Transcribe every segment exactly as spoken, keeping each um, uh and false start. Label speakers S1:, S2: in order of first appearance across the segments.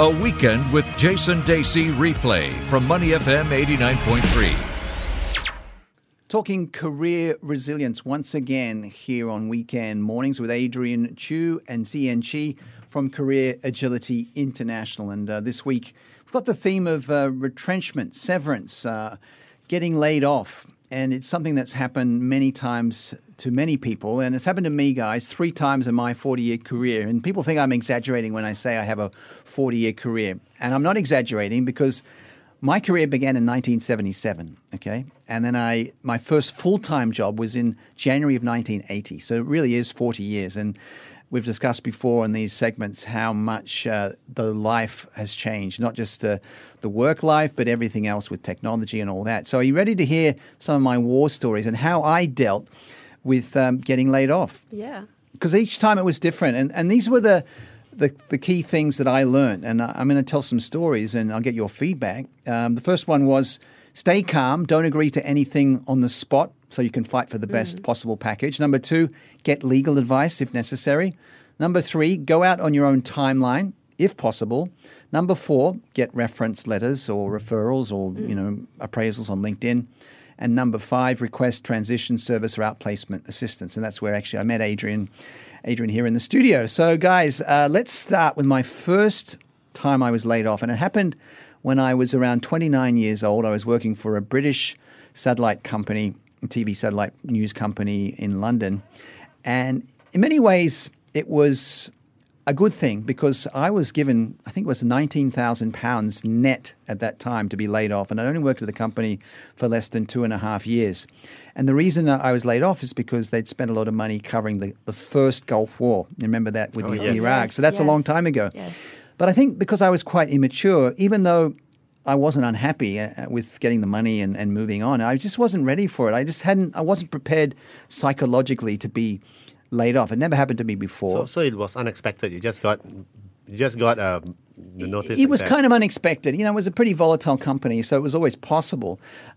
S1: A Weekend with Jason Dacey replay from Money F M eighty-nine point three.
S2: Talking career resilience once again here on Weekend Mornings with Adrian Chu and Zian Chi from Career Agility International. And uh, this week we've got the theme of uh, retrenchment, severance, uh, getting laid off. And it's something that's happened many times to many people. And it's happened to me, guys, three times in my forty-year career. And people think I'm exaggerating when I say I have a forty-year career. And I'm not exaggerating because my career began in nineteen seventy-seven, okay? And then I my first full-time job was in January of nineteen eighty. So it really is forty years. And we've discussed before in these segments how much uh, the life has changed, not just uh, the work life, but everything else with technology and all that. So are you ready to hear some of my war stories and how I dealt with um, getting laid off?
S3: Yeah.
S2: Because each time it was different. And, and these were the, the, the key things that I learned. And I'm going to tell some stories and I'll get your feedback. Um, the first one was stay calm. Don't agree to anything on the spot so you can fight for the best mm. possible package. Number two, get legal advice if necessary. Number three, go out on your own timeline if possible. Number four, get reference letters or referrals or mm. you know appraisals on LinkedIn. And number five, request transition service or outplacement assistance. And that's where actually I met Adrian, Adrian here in the studio. So guys, uh, let's start with my first time I was laid off. And it happened when I was around twenty-nine years old. I was working for a British satellite company, T V satellite news company in London. And in many ways, it was a good thing because I was given, I think it was nineteen thousand pounds net at that time to be laid off. And I only worked at the company for less than two and a half years. And the reason I was laid off is because they'd spent a lot of money covering the, the first Gulf War. You remember that with
S4: oh,
S2: the,
S4: yes.
S2: Iraq.
S3: Yes,
S2: so that's
S3: yes.
S2: a long time ago.
S3: Yes.
S2: But I think because I was quite immature, even though I wasn't unhappy uh, with getting the money and, and moving on, I just wasn't ready for it. I just hadn't, I wasn't prepared psychologically to be laid off. It never happened to me before.
S4: So, so it was unexpected. You just got, you just got um, the notice.
S2: It
S4: like
S2: was
S4: that.
S2: kind of unexpected. You know, it was a pretty volatile company, so it was always possible.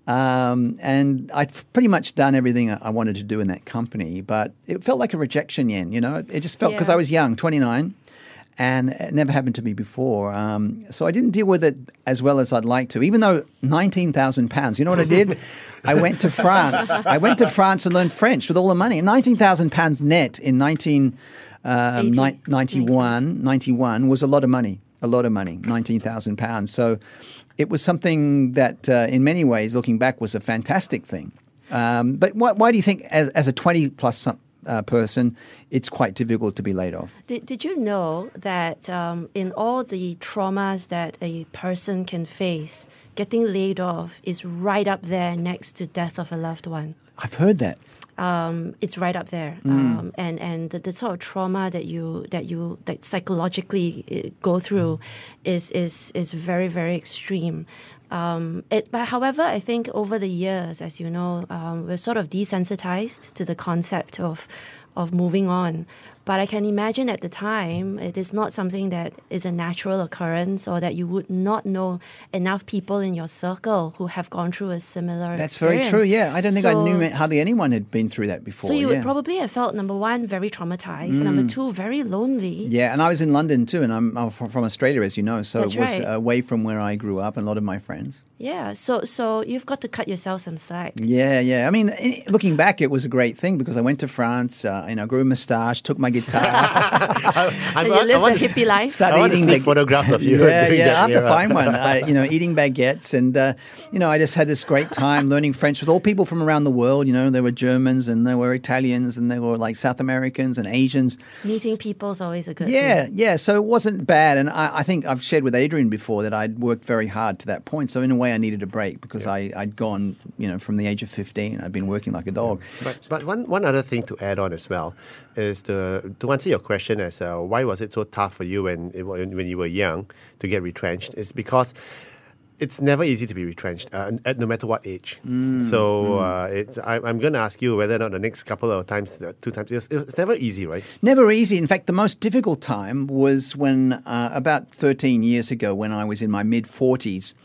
S2: Um, and I'd pretty much done everything I wanted to do in that company, but it felt like a rejection, Yen. You know, it just felt because
S3: Yeah.
S2: I was young, twenty-nine. And it never happened to me before. Um, so I didn't deal with it as well as I'd like to, even though nineteen thousand pounds. You know what I did? I went to France. I went to France and learned French with all the money. And nineteen thousand pounds net in nineteen ninety-one, ninety-one was a lot of money, a lot of money, nineteen thousand pounds. So it was something that uh, in many ways, looking back, was a fantastic thing. Um, but why, why do you think as, as a twenty-plus some, Uh, person, it's quite difficult to be laid off?
S3: Did, did you know that um, in all the traumas that a person can face, getting laid off is right up there next to death of a loved one?
S2: I've heard that.
S3: Um, it's right up there,
S2: Mm.
S3: um, and and the, the sort of trauma that you that you that psychologically uh, go through is is is very very extreme. Um, it, but however, I think over the years, as you know, um, we're sort of desensitized to the concept of of moving on. But I can imagine at the time, it is not something that is a natural occurrence or that you would not know enough people in your circle who have gone through a similar
S2: That's
S3: experience.
S2: very true, yeah. I don't think I
S3: So-
S2: knew hardly anyone had been through that before.
S3: So you
S2: yeah.
S3: would probably have felt, number one, very traumatized.
S2: Mm.
S3: Number two, very lonely.
S2: Yeah, and I was in London too, and I'm, I'm from from Australia, as you know, so
S3: That's
S2: it was
S3: right.
S2: away from where I grew up and a lot of my friends.
S3: Yeah, so so you've got to cut yourself some slack.
S2: Yeah, yeah. I mean, i- looking back, it was a great thing because I went to France, uh, you know, grew a moustache, took my guitar,
S4: I, I,
S3: And you
S4: I
S3: live
S4: want
S3: the
S4: to-
S3: hippie life.
S2: started
S4: I want to
S2: eating
S4: see
S2: the
S4: photographs of you.
S2: Yeah,
S4: during
S2: yeah.
S4: that
S2: I have to
S4: era.
S2: find one. I, you know, eating baguettes, and uh, you know, I just had this great time learning French with all people from around the world. You know, there were Germans, and there were Italians, and there were like South Americans and Asians.
S3: Meeting people is always a good
S2: Yeah,
S3: thing.
S2: yeah. So it wasn't bad, and I, I think I've shared with Adrian before that I'd worked very hard to that point. So in a way, I needed a break because I, I'd gone, you know, from the age of fifteen. I'd been working like a dog.
S4: But, but one, one other thing to add on as well is the, to answer your question as uh, why was it so tough for you when it, wa- when you were young to get retrenched is because it's never easy to be retrenched, uh, at no matter what age.
S2: Mm,
S4: so Uh, it's, I, I'm going to ask you whether or not the next couple of times, uh, two times, it's, it's never easy, right?
S2: Never easy. In fact, the most difficult time was when uh, about thirteen years ago when I was in my mid-forties.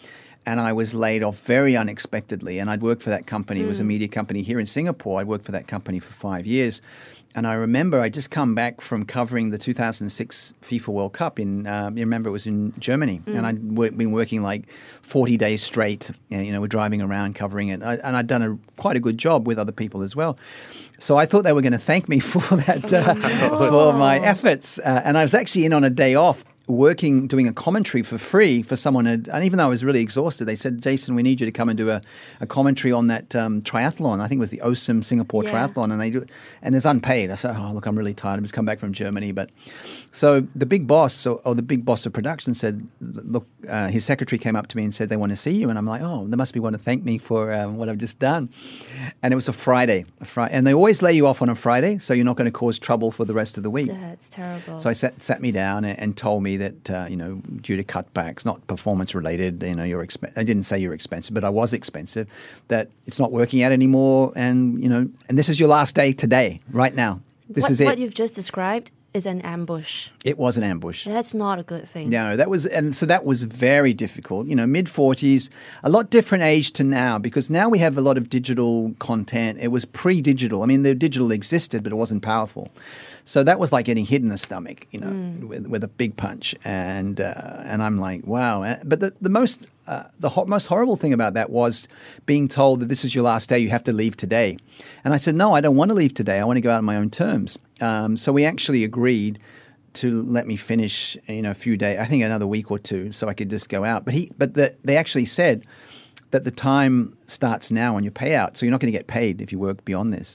S2: and I was laid off very unexpectedly. And I'd worked for that company. Mm. It was a media company here in Singapore. I'd worked for that company for five years. And I remember I'd just come back from covering the two thousand six FIFA World Cup in, um, you remember it was in Germany. Mm. And I'd w- been working like forty days straight. You know, we're driving around covering it. I, and I'd done a, quite a good job with other people as well. So I thought they were going to thank me for that, uh, for my efforts. Uh, and I was actually in on a day off, working, doing a commentary for free for someone. Had, and even though I was really exhausted, they said, Jason, we need you to come and do a, a commentary on that um, triathlon. I think it was the O S I M Singapore yeah. triathlon. And they do, and it's unpaid. I said, oh, look, I'm really tired. I've just come back from Germany. But so the big boss, or, or the big boss of production said, look, uh, his secretary came up to me and said, they want to see you. And I'm like, oh, they must be wanting to thank me for um, what I've just done. And it was a Friday, a Friday. And they always lay you off on a Friday, so you're not going to cause trouble for the rest of the week.
S3: That's terrible.
S2: So I sat, sat me down and, and told me that, uh, you know, due to cutbacks, not performance related, you know, you're exp- I didn't say you're expensive, but I was expensive, that it's not working out anymore. And, you know, and this is your last day today, right now. This
S3: what,
S2: is it.
S3: What you've just described is an ambush.
S2: It was an ambush.
S3: That's not a good thing.
S2: No, that was, and so that was very difficult. You know, mid forties, a lot different age to now, because now we have a lot of digital content. It was pre-digital. I mean, the digital existed, but it wasn't powerful. So that was like getting hit in the stomach, you know, mm. with, with a big punch. And uh, and I'm like, wow. But the, the most uh, the ho- most horrible thing about that was being told that this is your last day, you have to leave today. And I said, no, I don't want to leave today. I want to go out on my own terms. Um, so we actually agreed to let me finish, you know, a few days, I think another week or two, so I could just go out. But he, but the, they actually said that the time starts now on your payout, so you're not going to get paid if you work beyond this.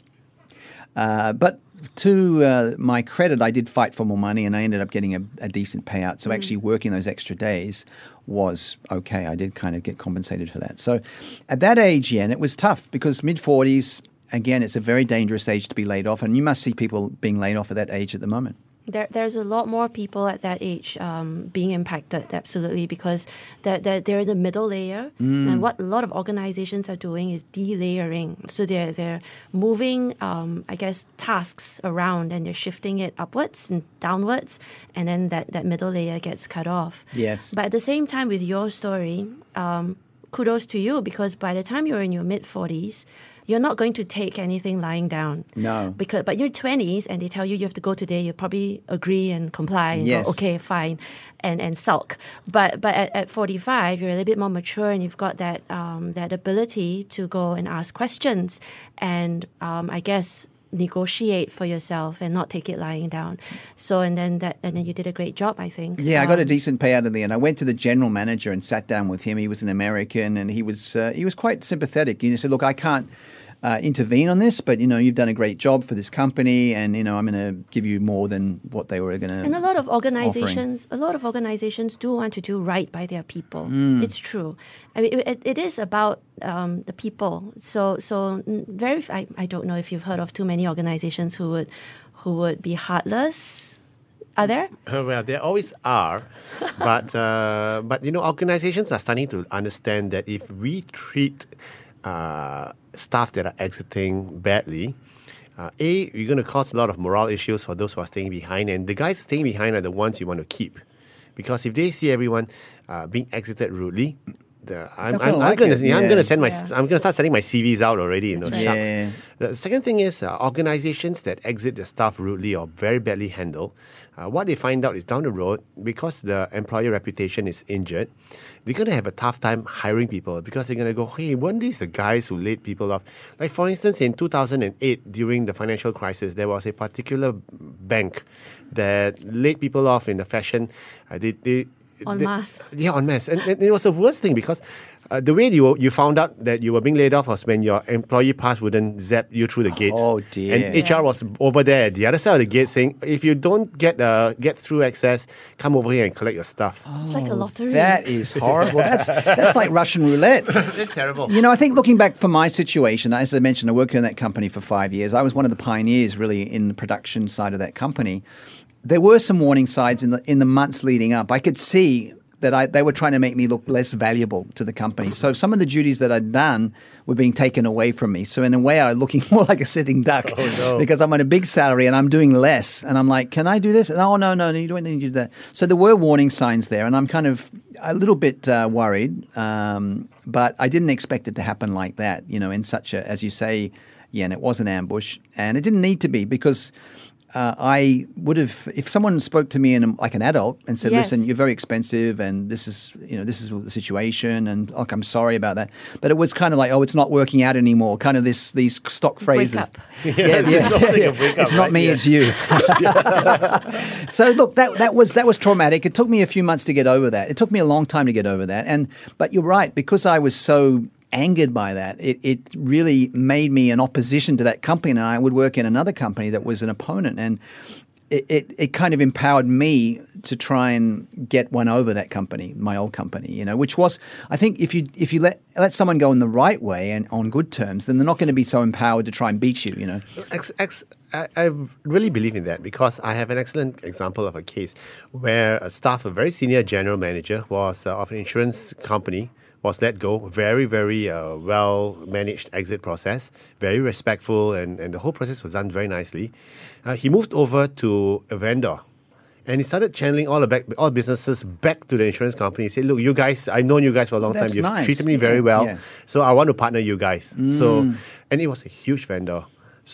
S2: Uh, but to uh, my credit, I did fight for more money, and I ended up getting a, a decent payout. So mm. actually working those extra days was okay. I did kind of get compensated for that. So at that age, yeah, and it was tough because mid-forties, again, it's a very dangerous age to be laid off, and you must see people being laid off at that age at the moment.
S3: There, there's a lot more people at that age um, being impacted, absolutely, because they're, they're, they're in the middle layer. Mm. And what a lot of organizations are doing is delayering. So they're, they're moving, um, I guess, tasks around, and they're shifting it upwards and downwards, and then that, that middle layer gets cut off.
S2: Yes.
S3: But at the same time, with your story, um, kudos to you, because by the time you're in your mid-forties, you're not going to take anything lying down.
S2: No.
S3: Because, but you're twenties and they tell you you have to go today, you probably agree and comply and
S2: yes.
S3: go, okay, fine, and, and sulk. But but at, at forty-five, you're a little bit more mature and you've got that um, that ability to go and ask questions and um, I guess negotiate for yourself and not take it lying down. So and then that and then you did a great job, I think.
S2: Yeah,
S3: um,
S2: I got a decent payout in the end. I went to the general manager and sat down with him. He was an American, and he was uh, he was quite sympathetic. He said, "Look, I can't uh, intervene on this, but you know, you've done a great job for this company, and you know, I'm going to give you more than what they were going to."
S3: And a lot of organizations, offering. a lot of organizations do want to do right by their people.
S2: Mm.
S3: It's true. I mean, it, it is about um, the people. So, so very. I, I don't know if you've heard of too many organizations who would, who would be heartless. Are there?
S4: Uh, well, there always are, but uh, but you know, organizations are starting to understand that if we treat uh, staff that are exiting badly, uh, A, you're going to cause a lot of morale issues for those who are staying behind, and the guys staying behind are the ones you want to keep, because if they see everyone uh, being exited rudely, the, I'm, I'm, like I'm going to yeah, I'm going to send my yeah. I'm going to start sending my C Vs out already. You know,
S3: right.
S4: shucks.
S2: Yeah.
S4: The second thing is uh, organizations that exit their staff rudely or very badly handled. Uh, what they find out is down the road, because the employer reputation is injured, they're going to have a tough time hiring people, because they're going to go, hey, weren't these the guys who laid people off? Like, for instance, in two thousand eight, during the financial crisis, there was a particular bank that laid people off in the fashion. Uh, they, they,
S3: En masse.
S4: Yeah, en masse. And, and it was the worst thing, because uh, the way you you found out that you were being laid off was when your employee pass wouldn't zap you through the gate.
S2: Oh, dear.
S4: And H R was over there at the other side of the gate saying, if you don't get uh, get through access, come over here and collect your stuff.
S3: Oh, it's like a lottery.
S2: That is horrible. That's that's like Russian roulette.
S4: That's terrible.
S2: You know, I think looking back from my situation, as I mentioned, I worked in that company for five years. I was one of the pioneers, really, in the production side of that company. There were some warning signs in the in the months leading up. I could see that I, they were trying to make me look less valuable to the company. So some of the duties that I'd done were being taken away from me. So in a way, I'm looking more like a sitting duck
S4: oh, no.
S2: because I'm on a big salary and I'm doing less. And I'm like, can I do this? And, oh, no, no, no, you don't need to do that. So there were warning signs there, and I'm kind of a little bit uh, worried. Um, but I didn't expect it to happen like that, you know, in such a, as you say, yeah, and it was an ambush. And it didn't need to be because uh, I would have, if someone spoke to me in a, like an adult and said,
S3: Yes.
S2: listen, you're very expensive and this is, you know, this is the situation and look, I'm sorry about that. But it was kind of like, oh, it's not working out anymore. Kind of this, these stock phrases.
S3: Break up.
S2: Yeah,
S4: it's
S2: yeah,
S4: not
S2: yeah,
S4: like a
S2: yeah.
S4: breakup,
S2: It's not
S4: right?
S2: me,
S4: Yeah.
S2: it's you. So look, that that was that was traumatic. It took me a few months to get over that. It took me a long time to get over that. And but you're right, because I was so angered by that, it, it really made me an opposition to that company, and I would work in another company that was an opponent, and it, it, it kind of empowered me to try and get one over that company, my old company, you know, which was, I think if you if you let let someone go in the right way and on good terms, then they're not going to be so empowered to try and beat you, you know.
S4: Ex, ex, I, I really believe in that because I have an excellent example of a case where a staff, a very senior general manager was uh, of an insurance company, was let go. Very, very uh, well-managed exit process, very respectful, and, and the whole process was done very nicely. Uh, he moved over to a vendor, and he started channeling all the back, all businesses back to the insurance company. He said, look, you guys, I've known you guys for a long
S2: That's
S4: time. You've
S2: nice.
S4: treated me
S2: Yeah,
S4: very well,
S2: yeah.
S4: so I want to partner you guys. So, and it was a huge vendor.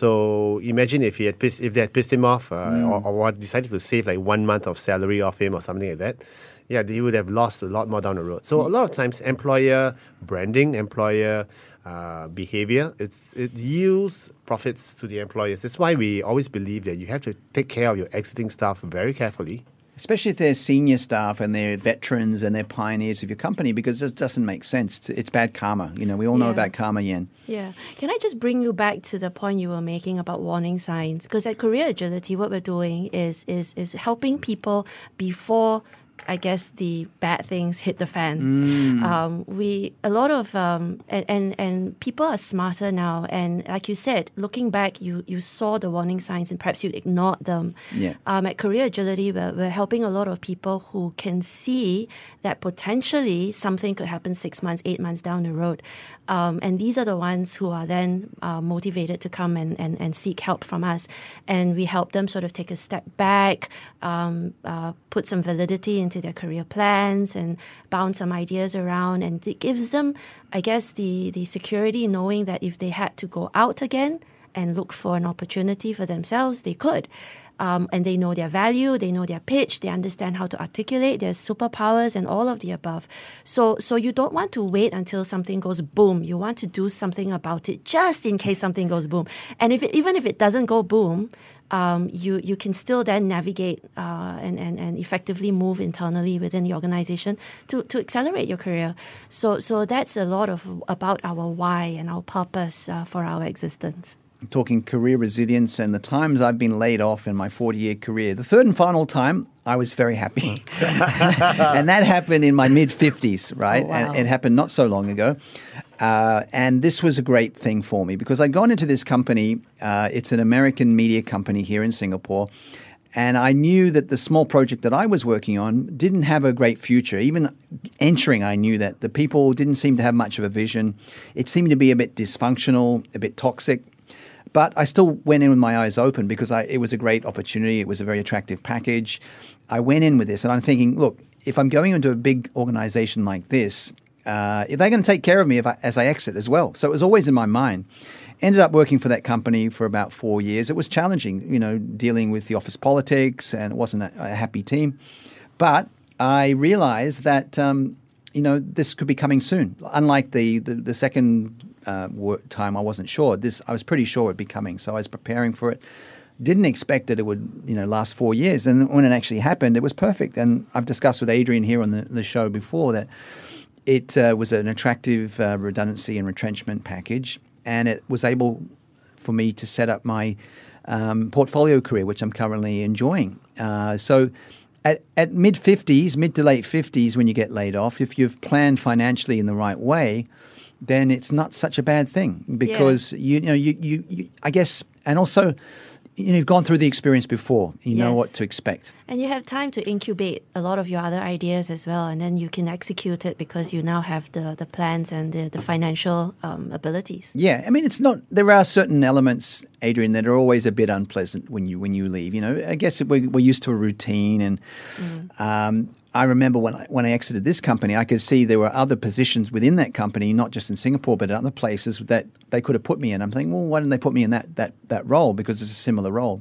S4: So imagine if he had pissed, if they had pissed him off, uh, or, or decided to save like one month of salary off him or something like that. Yeah, he would have lost a lot more down the road. So a lot of times, employer branding, employer uh, behavior, it's it yields profits to the employers. That's why we always believe that you have to take care of your exiting staff very carefully.
S2: Especially if they're senior staff and they're veterans and they're pioneers of your company, because it doesn't make sense. It's bad karma. You know, we all know
S3: Yeah.
S2: about karma, Yen.
S3: Yeah. Can I just bring you back to the point you were making about warning signs? Because at Career Agility, what we're doing is is is helping people before, I guess, the bad things hit the fan. Um, we a lot of um, and, and and people are smarter now. And like you said, looking back, you you saw the warning signs and perhaps you ignored them.
S2: Yeah.
S3: Um, at Career Agility, we're, we're helping a lot of people who can see that potentially something could happen six months, eight months down the road. Um, and these are the ones who are then uh, motivated to come and, and, and seek help from us. And we help them sort of take a step back, um, uh, put some validity into their career plans and bounce some ideas around. And it gives them, I guess, the, the security knowing that if they had to go out again and look for an opportunity for themselves, they could. Um, and they know their value, they know their pitch, they understand how to articulate their superpowers and all of the above. So so you don't want to wait until something goes boom. You want to do something about it just in case something goes boom. And if it, even if it doesn't go boom, um, you, you can still then navigate uh, and, and, and effectively move internally within the organization to, to accelerate your career. So so that's a lot of about our why and our purpose uh, for our existence.
S2: Talking career resilience and the times I've been laid off in my forty-year career. The third and final time, I was very happy. And that happened in my mid-fifties, right?
S3: Oh, wow.
S2: And it happened not so long ago. Uh, and this was a great thing for me because I'd gone into this company. Uh, it's an American media company here in Singapore. And I knew that the small project that I was working on didn't have a great future. Even entering, I knew that the people didn't seem to have much of a vision. It seemed to be a bit dysfunctional, a bit toxic. But I still went in with my eyes open because I, it was a great opportunity. It was a very attractive package. I went in with this and I'm thinking, look, if I'm going into a big organization like this, uh, they're going to take care of me if I, as I exit as well. So it was always in my mind. Ended up working for that company for about four years. It was challenging, you know, dealing with the office politics, and it wasn't a, a happy team. But I realized that, um, you know, this could be coming soon. Unlike the, the, the second uh, work time, I wasn't sure. This I was pretty sure it'd be coming. So I was preparing for it. Didn't expect that it would, you know, last four years. And when it actually happened, it was perfect. And I've discussed with Adrian here on the, the show before that it uh, was an attractive uh, redundancy and retrenchment package. And it was able for me to set up my um, portfolio career, which I'm currently enjoying. Uh, so at, at mid-fifties, mid to late fifties, when you get laid off, if you've planned financially in the right way, then it's not such a bad thing because, yeah. you, you know, you, you, you, I guess, and also, you know, you've gone through the experience before. You know
S3: Yes.
S2: what to expect.
S3: And you have time to incubate a lot of your other ideas as well, and then you can execute it because you now have the, the plans and the, the financial um, abilities.
S2: Yeah, I mean, it's not. There are certain elements, Adrian, that are always a bit unpleasant when you when you leave. You know, I guess we're, we're used to a routine, and
S3: Mm.
S2: um, I remember when I, when I exited this company, I could see there were other positions within that company, not just in Singapore, but in other places that they could have put me in. I'm thinking, well, why didn't they put me in that that that role? Because it's a similar role.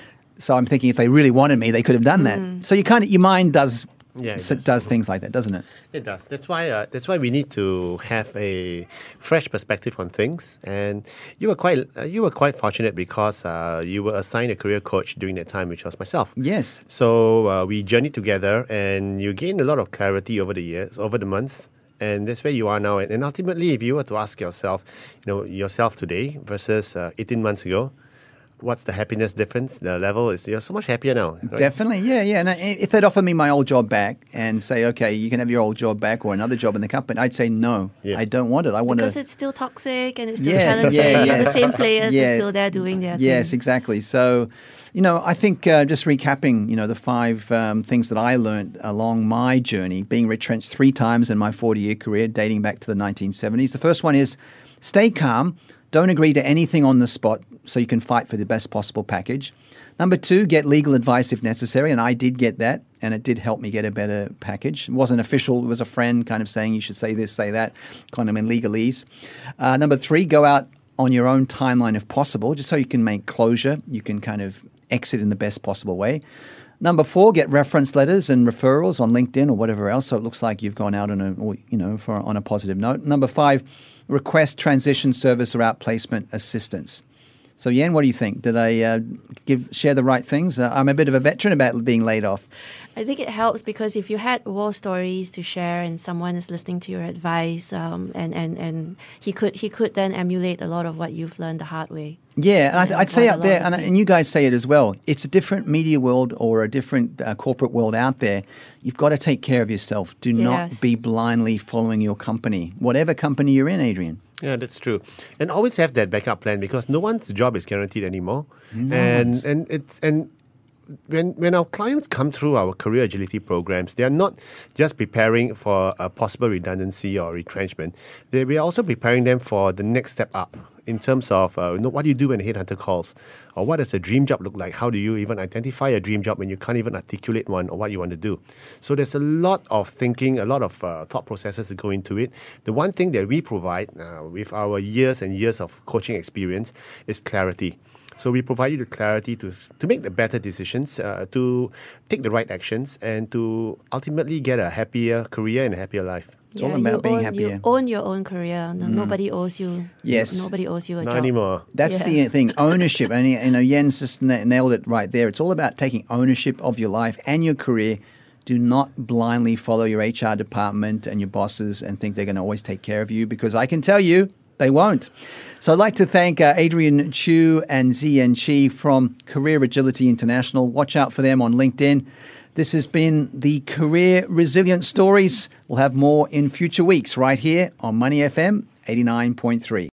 S2: So I'm thinking, if they really wanted me, they could have done that. So you kind of your mind does
S4: Yeah, it
S2: s-
S4: does.
S2: does things like that, doesn't it?
S4: It does. That's why. Uh, that's why we need to have a fresh perspective on things. And you were quite. Uh, you were quite fortunate because uh, you were assigned a career coach during that time, which was myself.
S2: Yes.
S4: So uh, we journeyed together, and you gained a lot of clarity over the years, over the months, and that's where you are now. And, and ultimately, if you were to ask yourself, you know, yourself today versus uh, eighteen months ago, what's the happiness difference? The level is you're so much happier now. Right?
S2: Definitely, yeah, yeah. And I- if they'd offer me my old job back and say, okay, you can have your old job back or another job in the company, I'd say no.
S4: Yeah.
S2: I don't want it. I want
S3: Because
S2: to.
S3: it's still toxic and it's still
S2: Yeah,
S3: challenging.
S2: yeah, yeah.
S3: The same players
S2: Yeah.
S3: are still there doing their
S2: Yes,
S3: thing.
S2: exactly. So, you know, I think uh, just recapping, you know, the five um, things that I learned along my journey, being retrenched three times in my forty-year career, dating back to the nineteen seventies. The first one is stay calm. Don't agree to anything on the spot so you can fight for the best possible package. Number two, get legal advice if necessary, and I did get that, and it did help me get a better package. It wasn't official. It was a friend kind of saying you should say this, say that, kind of in legalese. Uh, number three, go out on your own timeline if possible, just so you can make closure. You can kind of exit in the best possible way. Number four, get reference letters and referrals on LinkedIn or whatever else, so it looks like you've gone out on a, or, you know, for on a positive note. Number five, request transition service or outplacement assistance. So, Yen, what do you think? Did I uh, give share the right things? Uh, I'm a bit of a veteran about being laid off.
S3: I think it helps because if you had war stories to share and someone is listening to your advice, um, and, and, and he could he could then emulate a lot of what you've learned the hard way.
S2: Yeah, and I th- I'd say
S3: Quite a
S2: out there,
S3: lot
S2: and,
S3: of
S2: and you guys say it as well, it's a different media world or a different uh, corporate world out there. You've got to take care of yourself. Do not
S3: Yes.
S2: be blindly following your company, whatever company you're in, Adrian.
S4: Yeah, that's true. And always have that backup plan because no one's job is guaranteed anymore. and and it's and when when our clients come through our career agility programs, they are not just preparing for a possible redundancy or retrenchment. They, we are also preparing them for the next step up in terms of uh, you know, what do you do when a headhunter calls, or what does a dream job look like? How do you even identify a dream job when you can't even articulate one or what you want to do? So there's a lot of thinking, a lot of uh, thought processes that go into it. The one thing that we provide uh, with our years and years of coaching experience is clarity. So we provide you the clarity to to make the better decisions, uh, to take the right actions, and to ultimately get a happier career and a happier life.
S2: It's all about
S3: you
S2: being
S3: own,
S2: happier.
S3: You own your own career. No, Nobody owes you.
S2: Yes.
S3: Nobody owes you a
S4: Not
S3: job.
S4: anymore.
S2: That's
S3: Yeah.
S2: the thing, ownership. And you know, Jens just na- nailed it right there. It's all about taking ownership of your life and your career. Do not blindly follow your H R department and your bosses and think they're going to always take care of you, because I can tell you they won't. So I'd like to thank uh, Adrian Chu and Ziyan Chi from Career Agility International. Watch out for them on LinkedIn. This has been the Career Resilience Stories. We'll have more in future weeks right here on Money F M eighty-nine point three.